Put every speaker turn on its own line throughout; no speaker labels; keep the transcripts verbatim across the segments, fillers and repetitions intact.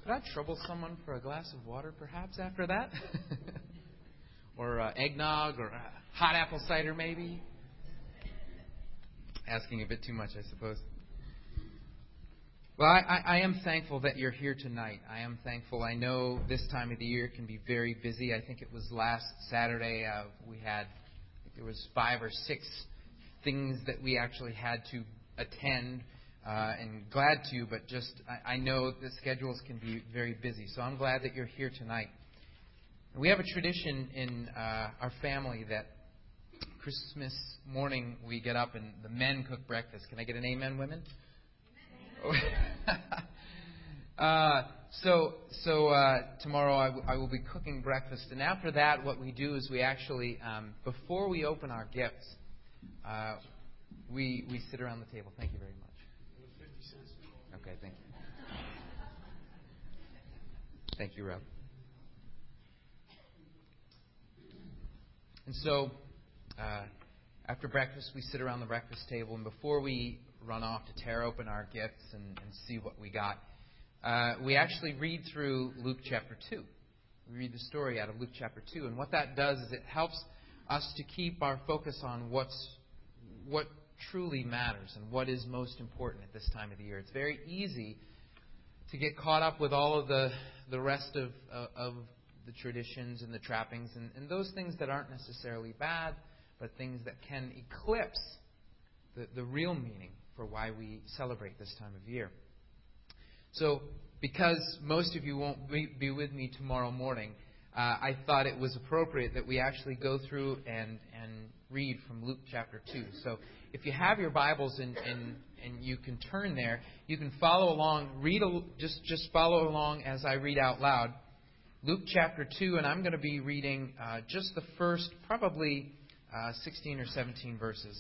Could I trouble someone for a glass of water, perhaps, after that? Or uh, eggnog, or uh, hot apple cider, maybe? Asking a bit too much, I suppose. Well, I, I, I am thankful that you're here tonight. I am thankful. I know this time of the year can be very busy. I think it was last Saturday uh, we had, I think there was five or six things that we actually had to attend. Uh, and glad to, but just I, I know the schedules can be very busy. So I'm glad that you're here tonight. We have a tradition in uh, our family that Christmas morning we get up and the men cook breakfast. Can I get an amen, women? uh, so so uh, tomorrow I, w- I will be cooking breakfast. And after that, what we do is we actually, um, before we open our gifts, uh, we, we sit around the table. Thank you very much. Okay, thank you. Thank you, Rob. And so, uh, after breakfast, we sit around the breakfast table, and before we run off to tear open our gifts and, and see what we got, uh, we actually read through Luke chapter two. We read the story out of Luke chapter two, and what that does is it helps us to keep our focus on what's what truly matters and what is most important at this time of the year. It's very easy to get caught up with all of the the rest of uh, of the traditions and the trappings and, and those things that aren't necessarily bad, but things that can eclipse the, the real meaning for why we celebrate this time of year. So, because most of you won't be, be with me tomorrow morning, uh, I thought it was appropriate that we actually go through and, and read from Luke chapter two. So, if you have your Bibles and, and, and you can turn there, you can follow along, read a, just, just follow along as I read out loud. Luke chapter two, and I'm going to be reading uh, just the first, probably uh, sixteen or seventeen verses.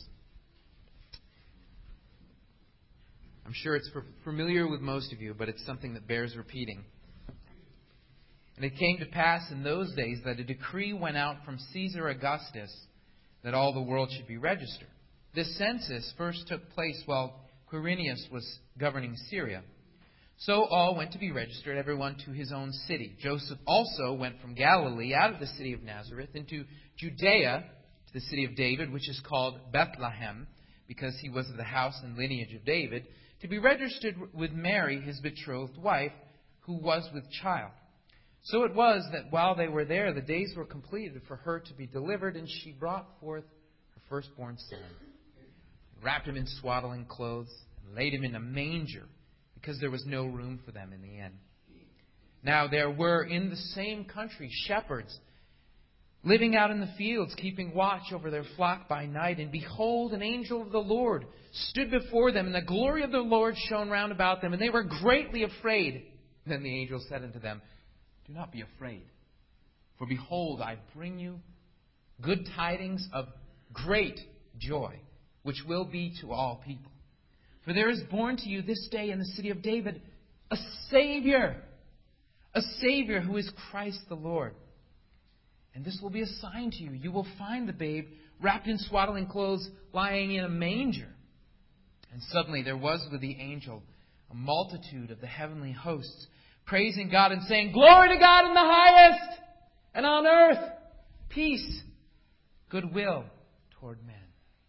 I'm sure it's familiar with most of you, but it's something that bears repeating. And it came to pass in those days that a decree went out from Caesar Augustus that all the world should be registered. This census first took place while Quirinius was governing Syria. So all went to be registered, everyone to his own city. Joseph also went from Galilee out of the city of Nazareth into Judea to the city of David, which is called Bethlehem, because he was of the house and lineage of David, to be registered with Mary, his betrothed wife, who was with child. So it was that while they were there, the days were completed for her to be delivered, and she brought forth her firstborn son, wrapped him in swaddling clothes, and laid him in a manger, because there was no room for them in the inn. Now there were in the same country shepherds living out in the fields, keeping watch over their flock by night. And behold, an angel of the Lord stood before them, and the glory of the Lord shone round about them, and they were greatly afraid. Then the angel said unto them, Do not be afraid, for behold, I bring you good tidings of great joy, which will be to all people. For there is born to you this day in the city of David a Savior, a Savior who is Christ the Lord. And this will be a sign to you. You will find the babe wrapped in swaddling clothes, lying in a manger. And suddenly there was with the angel a multitude of the heavenly hosts, praising God and saying, Glory to God in the highest, and on earth peace, goodwill toward men.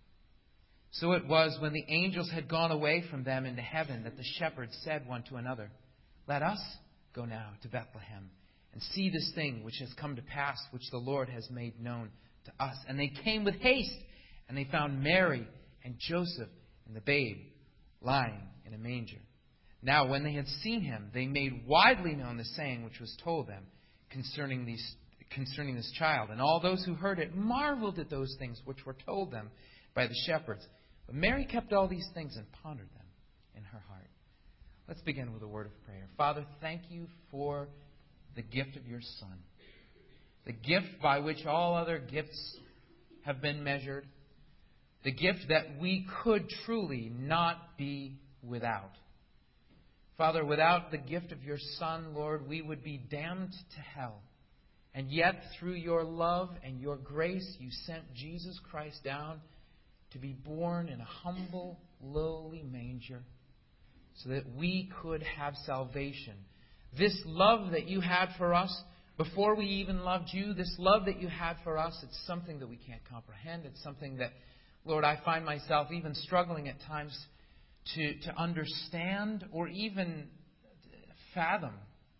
So it was when the angels had gone away from them into heaven that the shepherds said one to another, Let us go now to Bethlehem and see this thing which has come to pass, which the Lord has made known to us. And they came with haste, and they found Mary and Joseph and the babe lying in a manger. Now when they had seen him, they made widely known the saying which was told them concerning these concerning this child. And all those who heard it marveled at those things which were told them by the shepherds. But Mary kept all these things and pondered them in her heart. Let's begin with a word of prayer. Father, thank you for the gift of your Son, the gift by which all other gifts have been measured, the gift that we could truly not be without. Father, without the gift of your Son, Lord, we would be damned to hell. And yet, through your love and your grace, you sent Jesus Christ down to be born in a humble, lowly manger so that we could have salvation, this love that you had for us before we even loved you, this love that you had for us, it's something that we can't comprehend. It's something that, Lord, I find myself even struggling at times to, to understand or even fathom.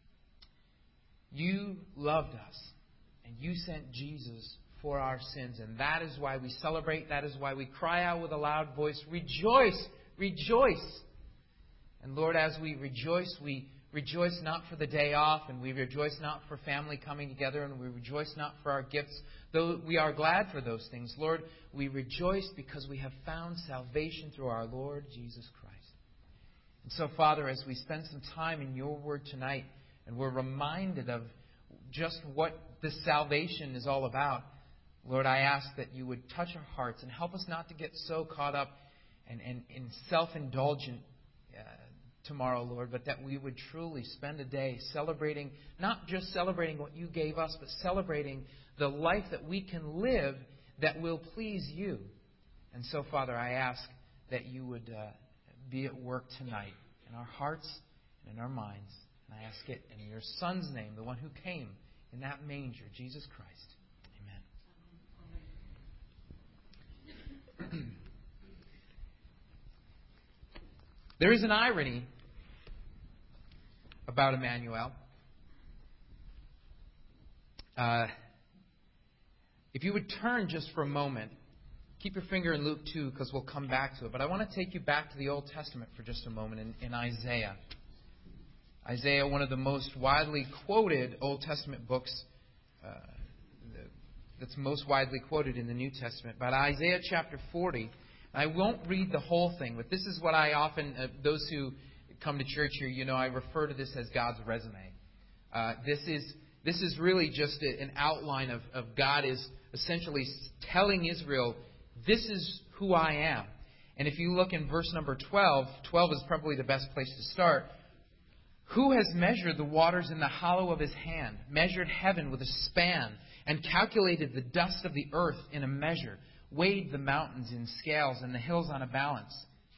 You loved us, and you sent Jesus for our sins, and that is why we celebrate. That is why we cry out with a loud voice, rejoice, rejoice. And Lord, as we rejoice, we rejoice not for the day off, and we rejoice not for family coming together, and we rejoice not for our gifts, though we are glad for those things. Lord, we rejoice because we have found salvation through our Lord Jesus Christ. And so, Father, as we spend some time in your word tonight, and we're reminded of just what this salvation is all about, Lord, I ask that you would touch our hearts and help us not to get so caught up and, and, and self-indulgent uh, tomorrow, Lord, but that we would truly spend a day celebrating, not just celebrating what you gave us, but celebrating the life that we can live that will please you. And so, Father, I ask that you would uh, be at work tonight in our hearts and in our minds. And I ask it in your Son's name, the one who came in that manger, Jesus Christ. Amen. There is an irony about Emmanuel. Uh, if you would turn just for a moment, keep your finger in Luke two because we'll come back to it. But I want to take you back to the Old Testament for just a moment in, in Isaiah. Isaiah, one of the most widely quoted Old Testament books, uh, that's most widely quoted in the New Testament. But Isaiah chapter forty, I won't read the whole thing, but this is what I often, uh, those who come to church here, you know, I refer to this as God's resume. Uh, this is this is really just a, an outline of, of God is essentially telling Israel, this is who I am. And if you look in verse number twelve, twelve is probably the best place to start. Who has measured the waters in the hollow of his hand, measured heaven with a span, and calculated the dust of the earth in a measure, weighed the mountains in scales and the hills on a balance?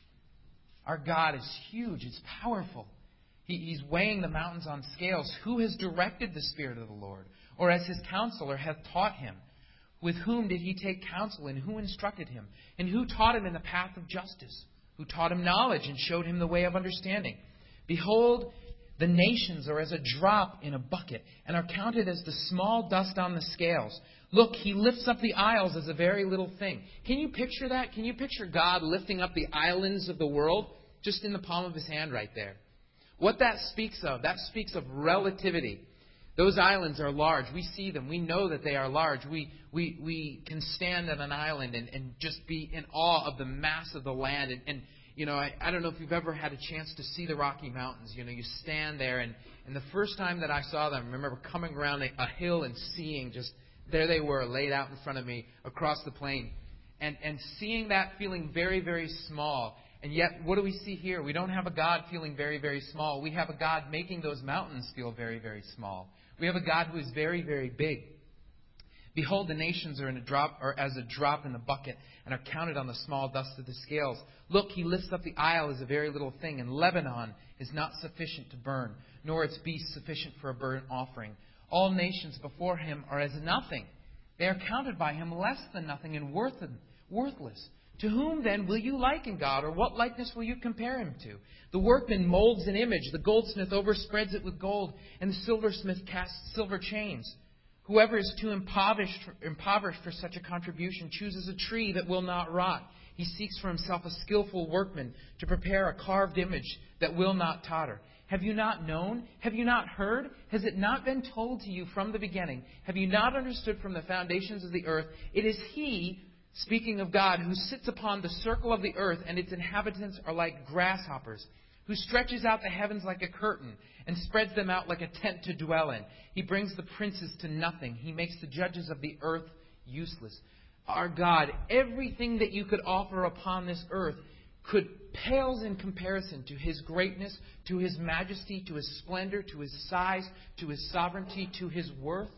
Our God is huge. It's powerful. He, he's weighing the mountains on scales. Who has directed the Spirit of the Lord? Or as his counselor hath taught him? With whom did he take counsel, and who instructed him? And who taught him in the path of justice? Who taught him knowledge and showed him the way of understanding? Behold, the nations are as a drop in a bucket, and are counted as the small dust on the scales. Look, he lifts up the isles as a very little thing. Can you picture that? Can you picture God lifting up the islands of the world just in the palm of his hand right there? What that speaks of, that speaks of relativity. Those islands are large. We see them. We know that they are large. We we we can stand at an island and, and just be in awe of the mass of the land. And, and you know, I, I don't know if you've ever had a chance to see the Rocky Mountains. You know, you stand there, and, and the first time that I saw them, I remember coming around a, a hill and seeing just, there they were, laid out in front of me across the plain. And, and seeing that, feeling very, very small. And yet, what do we see here? We don't have a God feeling very, very small. We have a God making those mountains feel very, very small. We have a God who is very, very big. Behold, the nations are in a drop, or as a drop in the bucket, and are counted on the small dust of the scales. Look, he lifts up the isle as a very little thing, and Lebanon is not sufficient to burn, nor its beasts sufficient for a burnt offering. All nations before him are as nothing. They are counted by him less than nothing and worthless. To whom then will you liken God, or what likeness will you compare him to? The workman molds an image, the goldsmith overspreads it with gold, and the silversmith casts silver chains. Whoever is too impoverished, impoverished for such a contribution chooses a tree that will not rot. He seeks for himself a skillful workman to prepare a carved image that will not totter. Have you not known? Have you not heard? Has it not been told to you from the beginning? Have you not understood from the foundations of the earth? It is He, speaking of God, who sits upon the circle of the earth, and its inhabitants are like grasshoppers, who stretches out the heavens like a curtain and spreads them out like a tent to dwell in. He brings the princes to nothing. He makes the judges of the earth useless. Our God, everything that you could offer upon this earth could pales in comparison to His greatness, to His majesty, to His splendor, to His size, to His sovereignty, to His worth.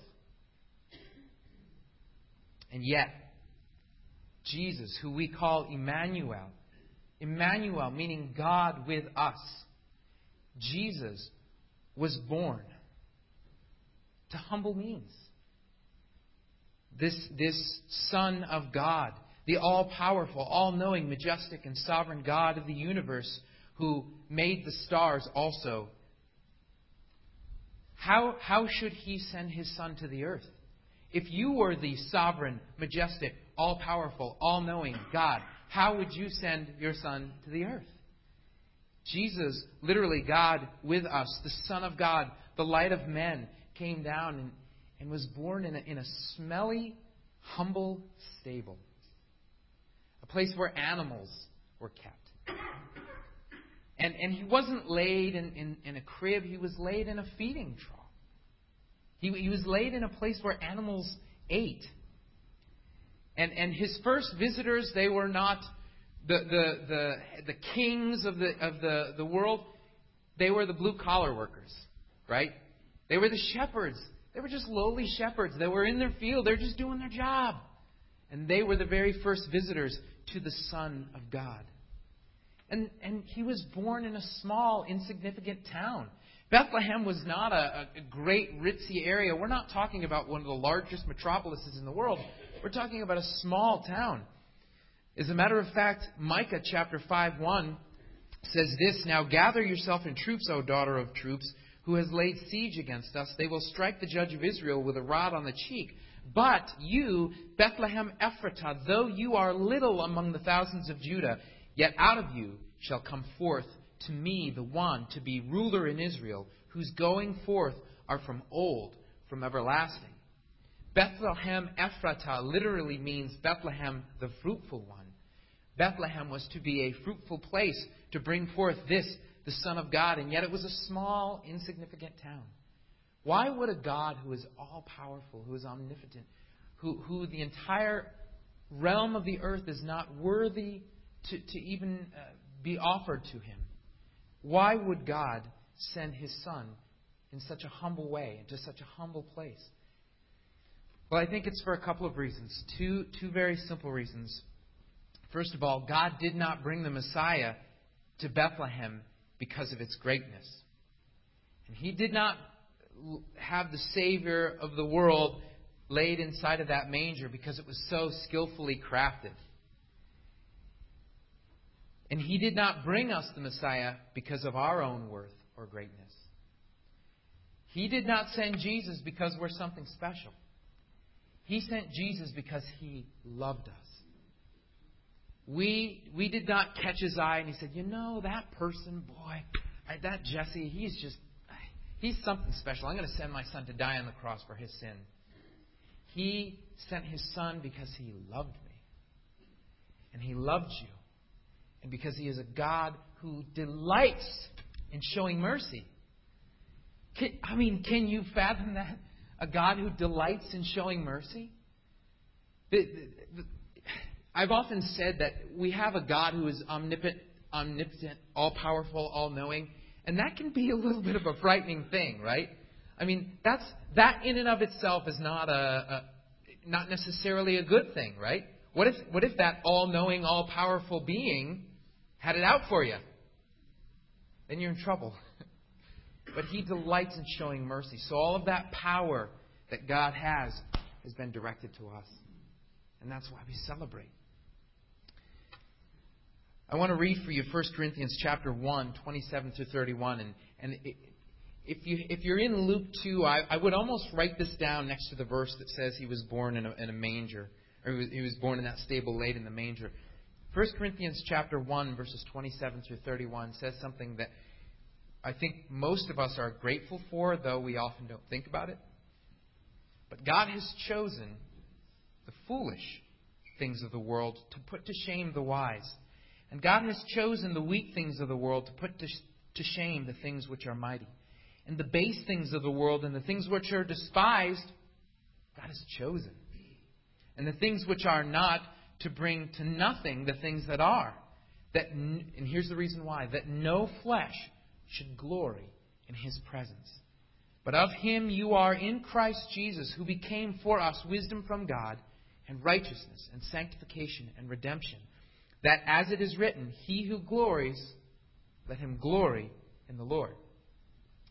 And yet, Jesus, who we call Emmanuel, Emmanuel meaning God with us, Jesus was born to humble means. This, this Son of God, the all-powerful, all-knowing, majestic, and sovereign God of the universe who made the stars also. How, how should He send His Son to the earth? If you were the sovereign, majestic, all-powerful, all-knowing God, how would you send your Son to the earth? Jesus, literally God with us, the Son of God, the light of men, came down and, and was born in a, in a smelly, humble stable. A place where animals were kept. And, and He wasn't laid in, in, in a crib. He was laid in a feeding trough. He, he was laid in a place where animals ate. And, and His first visitors, they were not the, the, the, the kings of the, of the, the world. They were the blue-collar workers, right? They were the shepherds. They were just lowly shepherds. They were in their field. They were just doing their job. And they were the very first visitors to the Son of God. And, and He was born in a small, insignificant town. Bethlehem was not a, a great, ritzy area. We're not talking about one of the largest metropolises in the world. We're talking about a small town. As a matter of fact, Micah chapter five one says this, "Now gather yourself in troops, O daughter of troops, who has laid siege against us. They will strike the judge of Israel with a rod on the cheek. But you, Bethlehem Ephratah, though you are little among the thousands of Judah, yet out of you shall come forth to me the one to be ruler in Israel, whose going forth are from old, from everlasting." Bethlehem Ephratah literally means Bethlehem, the fruitful one. Bethlehem was to be a fruitful place to bring forth this, the Son of God, and yet it was a small, insignificant town. Why would a God who is all-powerful, who is omnipotent, who, who the entire realm of the earth is not worthy to, to even uh, be offered to Him, why would God send His Son in such a humble way, into such a humble place? Well, I think it's for a couple of reasons. Two, two very simple reasons. First of all, God did not bring the Messiah to Bethlehem because of its greatness. And He did not have the Savior of the world laid inside of that manger because it was so skillfully crafted. And He did not bring us the Messiah because of our own worth or greatness. He did not send Jesus because we're something special. He sent Jesus because He loved us. We we did not catch His eye and He said, you know, that person, boy, that Jesse, he's just, he's something special. I'm going to send my son to die on the cross for his sin. He sent His Son because He loved me. And He loved you. And because He is a God who delights in showing mercy. Can, I mean, can you fathom that? A God who delights in showing mercy? The, the, the, I've often said that we have a God who is omnipotent, omnipotent, all-powerful, all-knowing. And that can be a little bit of a frightening thing, right? I mean, that's that in and of itself is not a, a not necessarily a good thing, right? What if what if that all-knowing, all-powerful being had it out for you? Then you're in trouble. But He delights in showing mercy. So all of that power that God has has been directed to us. And that's why we celebrate. I want to read for you First Corinthians chapter one, twenty-seven through thirty-one. And, and it, if, you, if you're in Luke two, I, I would almost write this down next to the verse that says He was born in a, in a manger. Or he was, he was born in that stable laid in the manger. First Corinthians chapter one, verses twenty-seven through thirty-one says something that I think most of us are grateful for, though we often don't think about it. But God has chosen the foolish things of the world to put to shame the wise. And God has chosen the weak things of the world to put to, to shame the things which are mighty. And the base things of the world and the things which are despised, God has chosen. And the things which are not, to bring to nothing the things that are. That, and here's the reason why. That no flesh should glory in His presence. But of Him you are in Christ Jesus, who became for us wisdom from God, and righteousness, and sanctification, and redemption. That as it is written, He who glories, let him glory in the Lord.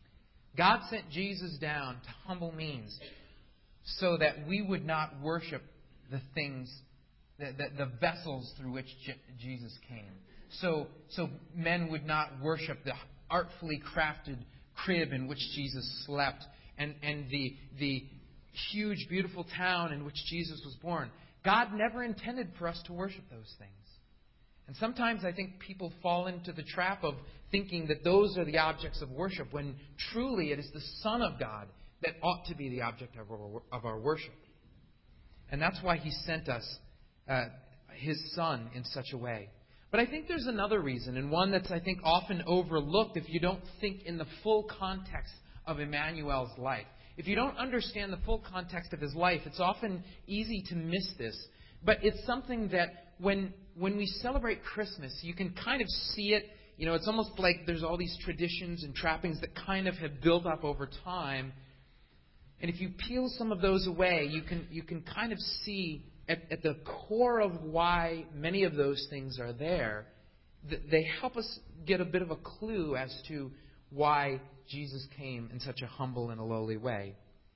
God sent Jesus down to humble means so that we would not worship the things, the, the, the vessels through which Je- Jesus came. So, so men would not worship the artfully crafted crib in which Jesus slept and, and the, the huge, beautiful town in which Jesus was born. God never intended for us to worship those things. And sometimes I think people fall into the trap of thinking that those are the objects of worship, when truly it is the Son of God that ought to be the object of our, of our worship. And that's why He sent us uh, His Son in such a way. But I think there's another reason, and one that's, I think, often overlooked if you don't think in the full context of Emmanuel's life. If you don't understand the full context of His life, it's often easy to miss this. But it's something that when when we celebrate Christmas, you can kind of see it. You know, it's almost like there's all these traditions and trappings that kind of have built up over time. And if you peel some of those away, you can you can kind of see at, at the core of why many of those things are there, that they help us get a bit of a clue as to why Jesus came in such a humble and a lowly way.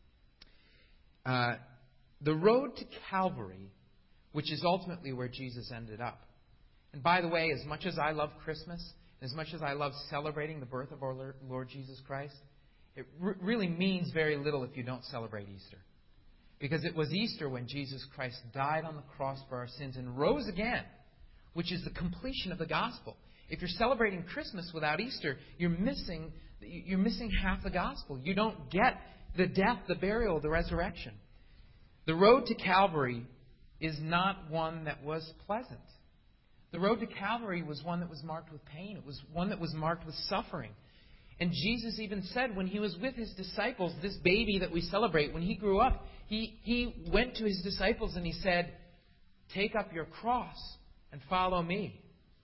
Uh, the road to Calvary, which is ultimately where Jesus ended up. And by the way, as much as I love Christmas, as much as I love celebrating the birth of our Lord Jesus Christ, it r- really means very little if you don't celebrate Easter. Because it was Easter when Jesus Christ died on the cross for our sins and rose again, which is the completion of the gospel. If you're celebrating Christmas without Easter, you're missing you're missing half the gospel. You don't get the death, the burial, the resurrection. The road to Calvary is not one that was pleasant. The road to Calvary was one that was marked with pain. It was one that was marked with suffering. And Jesus even said when He was with His disciples, this baby that we celebrate, when He grew up, He, he went to His disciples and He said, "Take up your cross and follow me."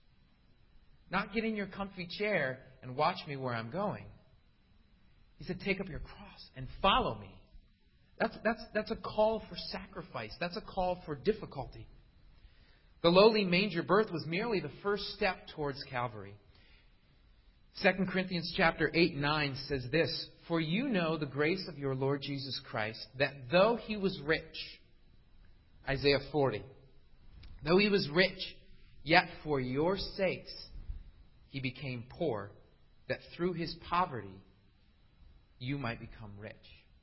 Not get in your comfy chair and watch me where I'm going. He said, "Take up your cross and follow me." That's, that's, that's a call for sacrifice. That's a call for difficulty. The lowly manger birth was merely the first step towards Calvary. Second Corinthians chapter eight and nine says this, "For you know the grace of your Lord Jesus Christ, that though He was rich," Isaiah forty, "though He was rich, yet for your sakes He became poor, that through His poverty you might become rich."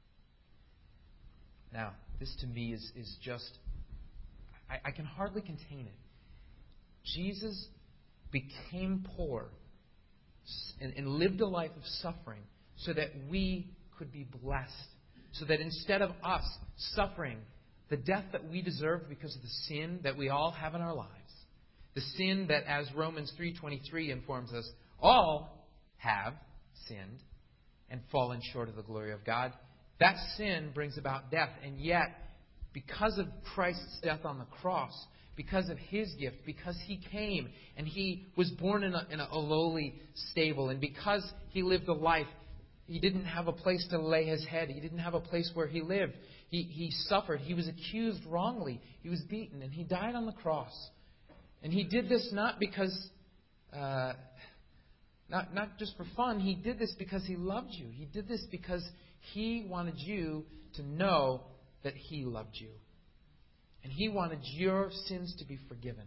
Now, this to me is, is just, I, I can hardly contain it. Jesus became poor and, and lived a life of suffering so that we could be blessed. So that instead of us suffering the death that we deserve because of the sin that we all have in our lives, the sin that, as Romans three twenty-three informs us, all have sinned and fallen short of the glory of God. That sin brings about death. And yet, because of Christ's death on the cross, because of His gift, because He came and He was born in a, in a lowly stable, and because He lived a life, He didn't have a place to lay His head. He didn't have a place where He lived. He, he suffered. He was accused wrongly. He was beaten, and He died on the cross. And He did this not because, uh, not, not just for fun. He did this because He loved you. He did this because He wanted you to know that He loved you. And He wanted your sins to be forgiven.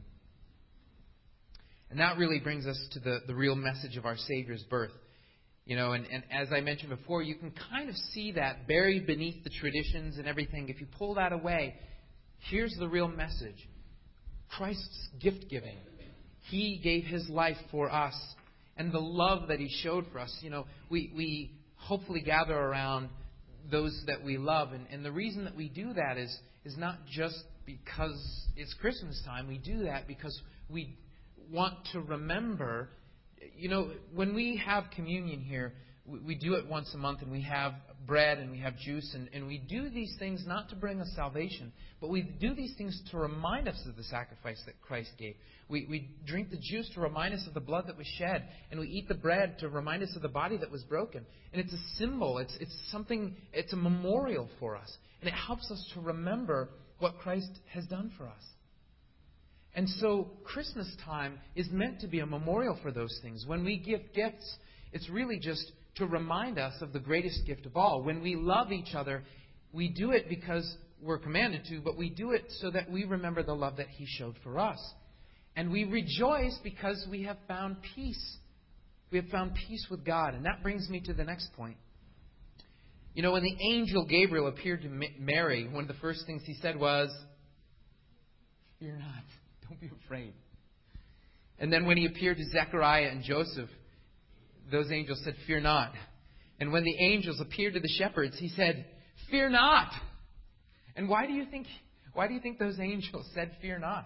And that really brings us to the, the real message of our Savior's birth. You know, and, and as I mentioned before, you can kind of see that buried beneath the traditions and everything. If you pull that away, here's the real message. Christ's gift-giving. He gave His life for us. And the love that He showed for us. You know, we, we hopefully gather around those that we love. And, and the reason that we do that is, is not just because it's Christmas time. We do that because we want to remember. You know, when we have communion here, we, we do it once a month, and we have bread and we have juice, and, and we do these things not to bring us salvation, but we do these things to remind us of the sacrifice that Christ gave. We, we drink the juice to remind us of the blood that was shed, and we eat the bread to remind us of the body that was broken. And it's a symbol. It's, it's something, it's a memorial for us. And it helps us to remember what Christ has done for us. And so Christmas time is meant to be a memorial for those things. When we give gifts, it's really just to remind us of the greatest gift of all. When we love each other, we do it because we're commanded to, but we do it so that we remember the love that He showed for us. And we rejoice because we have found peace. We have found peace with God. And that brings me to the next point. You know, when the angel Gabriel appeared to Mary, one of the first things he said was, "Fear not, don't be afraid." And then when he appeared to Zechariah and Joseph, those angels said, "Fear not." And when the angels appeared to the shepherds, he said, "Fear not." And why do you think why do you think those angels said, "Fear not"?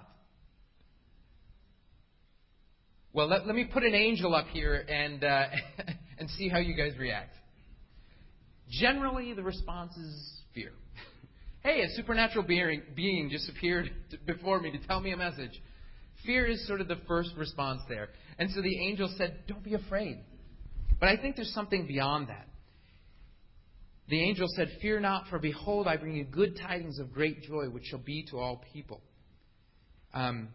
Well, let, let me put an angel up here and uh, and see how you guys react. Generally, the response is fear. Hey, a supernatural being, being just appeared before me to tell me a message. Fear is sort of the first response there. And so the angel said, "Don't be afraid." But I think there's something beyond that. The angel said, "Fear not, for behold, I bring you good tidings of great joy, which shall be to all people." Um,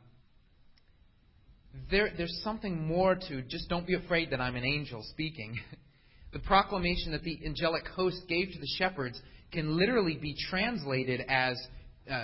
there, there's something more to just don't be afraid that I'm an angel speaking. The proclamation that the angelic host gave to the shepherds can literally be translated as uh,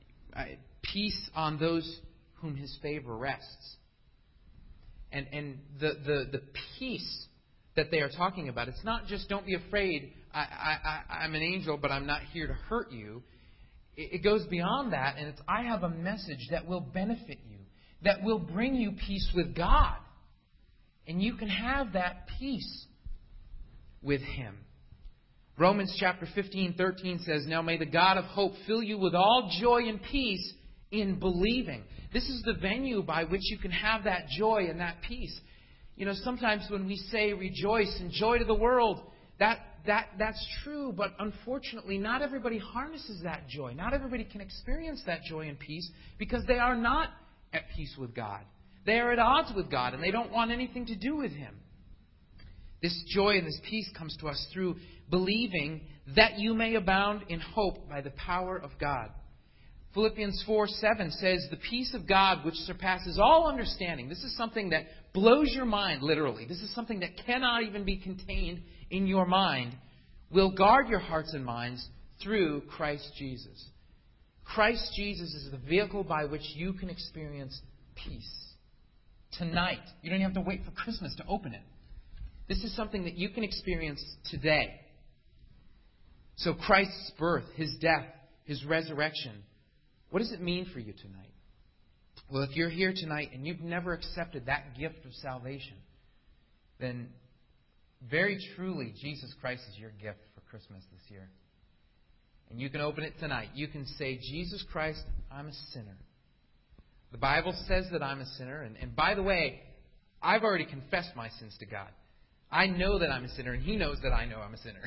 peace on those whom His favor rests. And and the, the, the peace that they are talking about, it's not just don't be afraid, I, I, I, I'm an angel, but I'm not here to hurt you. It, it goes beyond that, and it's I have a message that will benefit you, that will bring you peace with God. And you can have that peace with Him. Romans chapter fifteen, thirteen says, "Now may the God of hope fill you with all joy and peace in believing." This is the venue by which you can have that joy and that peace. You know, sometimes when we say rejoice and joy to the world, that that that's true, but unfortunately not everybody harnesses that joy. Not everybody can experience that joy and peace because they are not at peace with God. They are at odds with God and they don't want anything to do with Him. This joy and this peace comes to us through believing that you may abound in hope by the power of God. Philippians four seven says, "The peace of God which surpasses all understanding." This is something that blows your mind, literally. This is something that cannot even be contained in your mind. "Will guard your hearts and minds through Christ Jesus." Christ Jesus is the vehicle by which you can experience peace. Tonight. You don't have to wait for Christmas to open it. This is something that you can experience today. So Christ's birth, His death, His resurrection, what does it mean for you tonight? Well, if you're here tonight and you've never accepted that gift of salvation, then very truly Jesus Christ is your gift for Christmas this year. And you can open it tonight. You can say, "Jesus Christ, I'm a sinner. The Bible says that I'm a sinner. And, and by the way, I've already confessed my sins to God. I know that I'm a sinner, and He knows that I know I'm a sinner."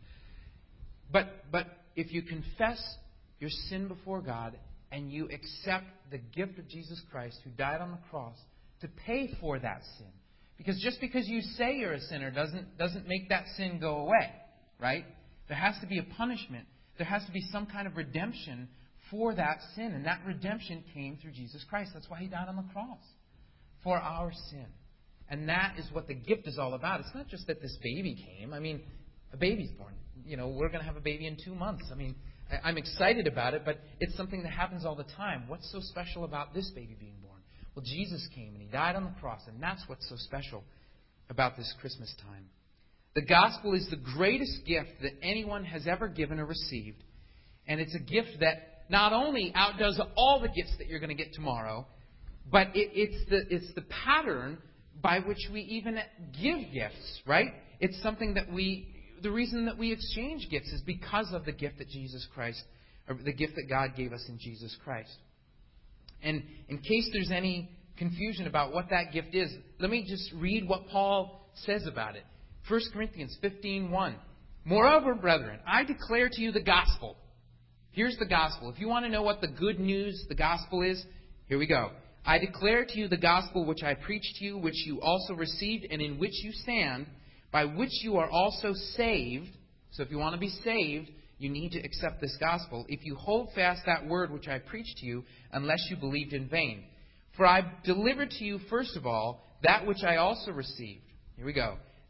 But but if you confess your sin before God and you accept the gift of Jesus Christ who died on the cross to pay for that sin, because just because you say you're a sinner doesn't doesn't make that sin go away, right? There has to be a punishment. There has to be some kind of redemption for that sin, and that redemption came through Jesus Christ. That's why He died on the cross, for our sin. And that is what the gift is all about. It's not just that this baby came. I mean, a baby's born. You know, we're going to have a baby in two months. I mean, I'm excited about it, but it's something that happens all the time. What's so special about this baby being born? Well, Jesus came and He died on the cross, and that's what's so special about this Christmas time. The gospel is the greatest gift that anyone has ever given or received, and it's a gift that not only outdoes all the gifts that you're going to get tomorrow, but it, it's the it's the pattern by which we even give gifts, right? It's something that we, the reason that we exchange gifts is because of the gift that Jesus Christ, or the gift that God gave us in Jesus Christ. And in case there's any confusion about what that gift is, let me just read what Paul says about it. First Corinthians fifteen one. "Moreover, brethren, I declare to you the gospel." Here's the gospel. If you want to know what the good news, the gospel is, here we go. "I declare to you the gospel which I preached to you, which you also received, and in which you stand, by which you are also saved." So if you want to be saved, you need to accept this gospel. "If you hold fast that word which I preached to you, unless you believed in vain. For I delivered to you first of all that which I also received." Here we go.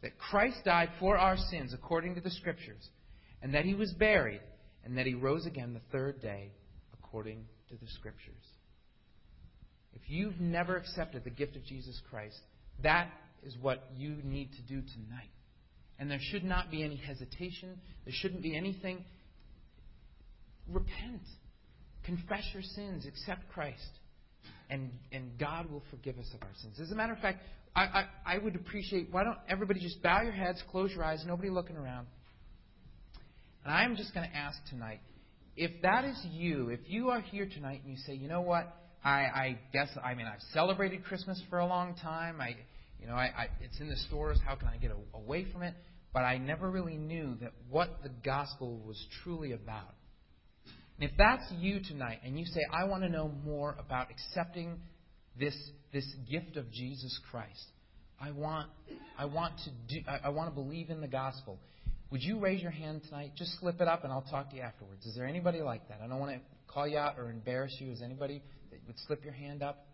that Christ died for our sins according to the Scriptures, and that He was buried, and that He rose again the third day according to the Scriptures. If you've never accepted the gift of Jesus Christ, that is what you need to do tonight. And there should not be any hesitation. There shouldn't be anything. Repent. Confess your sins. Accept Christ. And, and God will forgive us of our sins. As a matter of fact, I, I, I would appreciate, why don't everybody just bow your heads, close your eyes, nobody looking around. And I'm just going to ask tonight, if that is you, if you are here tonight and you say, you know what, I, I guess, I mean, I've celebrated Christmas for a long time. I, you know, I, I, it's in the stores. How can I get a, away from it? But I never really knew that what the gospel was truly about. And if that's you tonight, and you say, I want to know more about accepting this this gift of Jesus Christ, I want I want to do I, I want to believe in the gospel. Would you raise your hand tonight? Just slip it up, and I'll talk to you afterwards. Is there anybody like that? I don't want to call you out or embarrass you. Is anybody that would slip your hand up?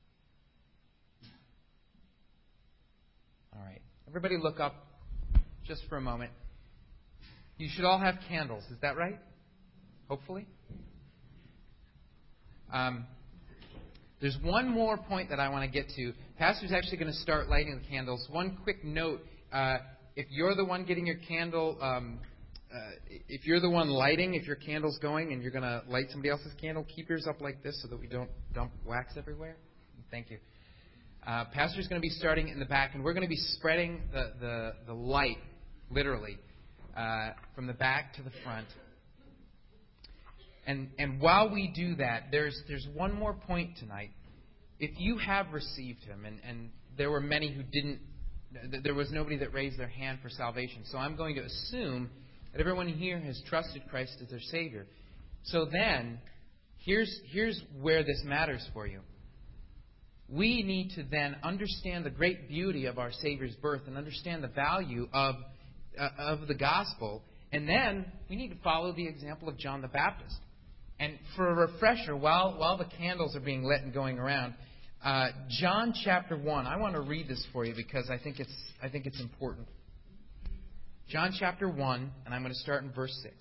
All right. Everybody look up just for a moment. You should all have candles. Is that right? Hopefully. Um, there's one more point that I want to get to. Pastor's actually going to start lighting the candles. One quick note. Uh, if you're the one getting your candle, um, uh, if you're the one lighting, if your candle's going and you're going to light somebody else's candle, keep yours up like this so that we don't dump wax everywhere. Thank you. Uh, Pastor's going to be starting in the back, and we're going to be spreading the, the, the light, literally, uh, from the back to the front. And and while we do that, there's there's one more point tonight. If you have received Him, and, and there were many who didn't, there was nobody that raised their hand for salvation. So I'm going to assume that everyone here has trusted Christ as their Savior. So then, here's here's where this matters for you. We need to then understand the great beauty of our Savior's birth and understand the value of uh, of the gospel. And then we need to follow the example of John the Baptist. And for a refresher, while while the candles are being lit and going around, uh, John chapter one. I want to read this for you because I think it's I think it's important. John chapter one, and I'm going to start in verse six.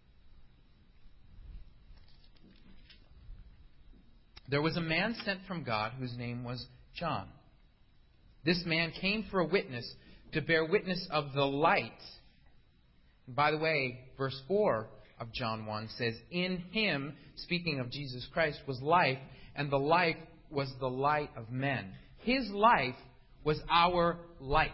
There was a man sent from God whose name was John. This man came for a witness, to bear witness of the light. And by the way, verse four of John one says, in Him, speaking of Jesus Christ, was life, and the life was the light of men. His life was our light.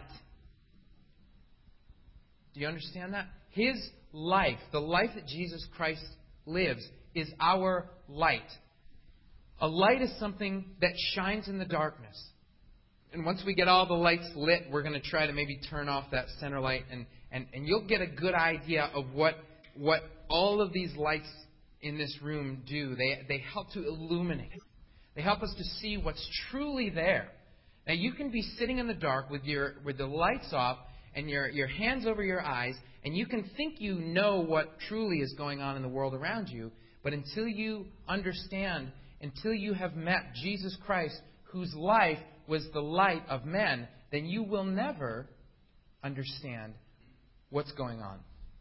Do you understand that? His life, the life that Jesus Christ lives, is our light. A light is something that shines in the darkness. And once we get all the lights lit, we're going to try to maybe turn off that center light, and, and, and you'll get a good idea of what what all of these lights in this room do. They they help to illuminate. They help us to see what's truly there. Now, you can be sitting in the dark with your with the lights off and your, your hands over your eyes, and you can think you know what truly is going on in the world around you, but until you understand, until you have met Jesus Christ, whose life was the light of men, then you will never understand what's going on.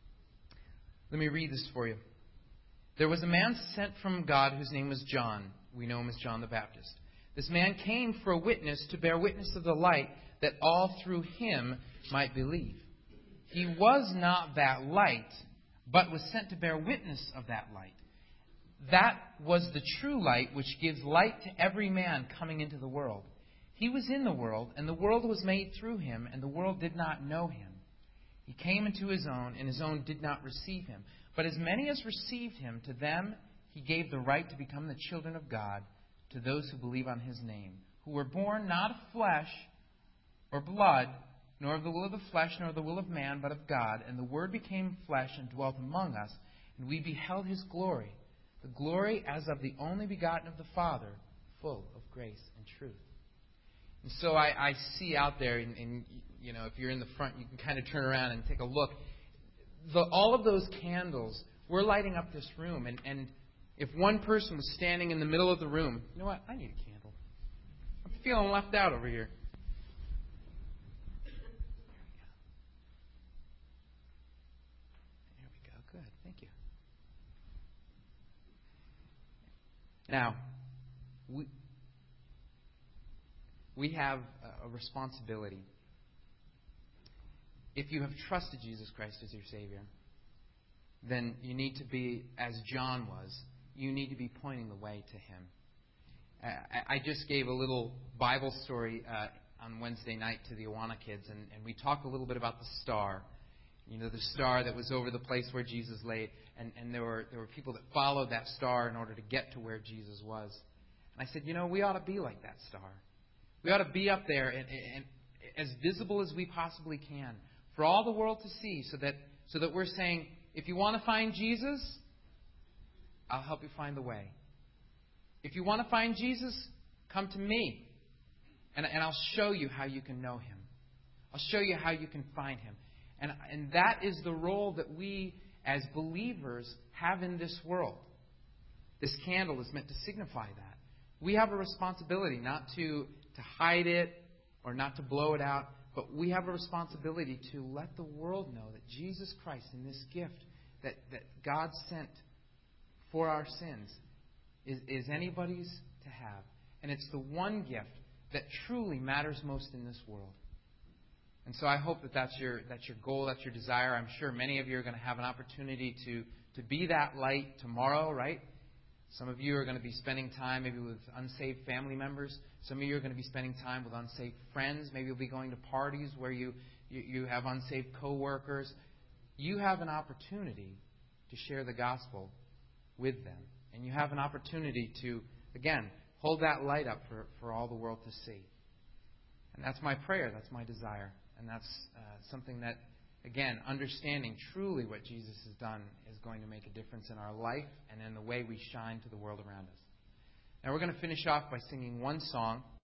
Let me read this for you. There was a man sent from God whose name was John. We know him as John the Baptist. This man came for a witness, to bear witness of the light, that all through him might believe. He was not that light, but was sent to bear witness of that light. That was the true light which gives light to every man coming into the world. He was in the world, and the world was made through him, and the world did not know him. He came into his own, and his own did not receive him. But as many as received him, to them he gave the right to become the children of God, to those who believe on his name, who were born not of flesh or blood, nor of the will of the flesh, nor of the will of man, but of God. And the Word became flesh and dwelt among us, and we beheld his glory, the glory as of the only begotten of the Father, full of grace and truth. And so I, I see out there, and, and you know, if you're in the front, you can kind of turn around and take a look. The, all of those candles, we're lighting up this room. And, and if one person was standing in the middle of the room, you know what? I need a candle. I'm feeling left out over here. Good. Thank you. Now, we, we have a responsibility. If you have trusted Jesus Christ as your Savior, then you need to be, as John was, you need to be pointing the way to Him. I just gave a little Bible story uh, on Wednesday night to the Awana kids, and, and we talked a little bit about the star. You know, the star that was over the place where Jesus lay, and, and there were there were people that followed that star in order to get to where Jesus was. And I said, you know, we ought to be like that star. We ought to be up there and, and as visible as we possibly can for all the world to see, so that so that we're saying, if you want to find Jesus, I'll help you find the way. If you want to find Jesus, come to me, and, and I'll show you how you can know Him. I'll show you how you can find Him. And, and that is the role that we, as believers, have in this world. This candle is meant to signify that. We have a responsibility not to, to hide it or not to blow it out, but we have a responsibility to let the world know that Jesus Christ, in this gift that, that God sent for our sins, is, is anybody's to have. And it's the one gift that truly matters most in this world. And so I hope that that's your, that's your goal, that's your desire. I'm sure many of you are going to have an opportunity to, to be that light tomorrow, right? Some of you are going to be spending time maybe with unsaved family members. Some of you are going to be spending time with unsaved friends. Maybe you'll be going to parties where you, you, you have unsaved coworkers. You have an opportunity to share the gospel with them. And you have an opportunity to, again, hold that light up for, for all the world to see. And that's my prayer. That's my desire. And that's uh, something that, again, understanding truly what Jesus has done is going to make a difference in our life and in the way we shine to the world around us. Now we're going to finish off by singing one song.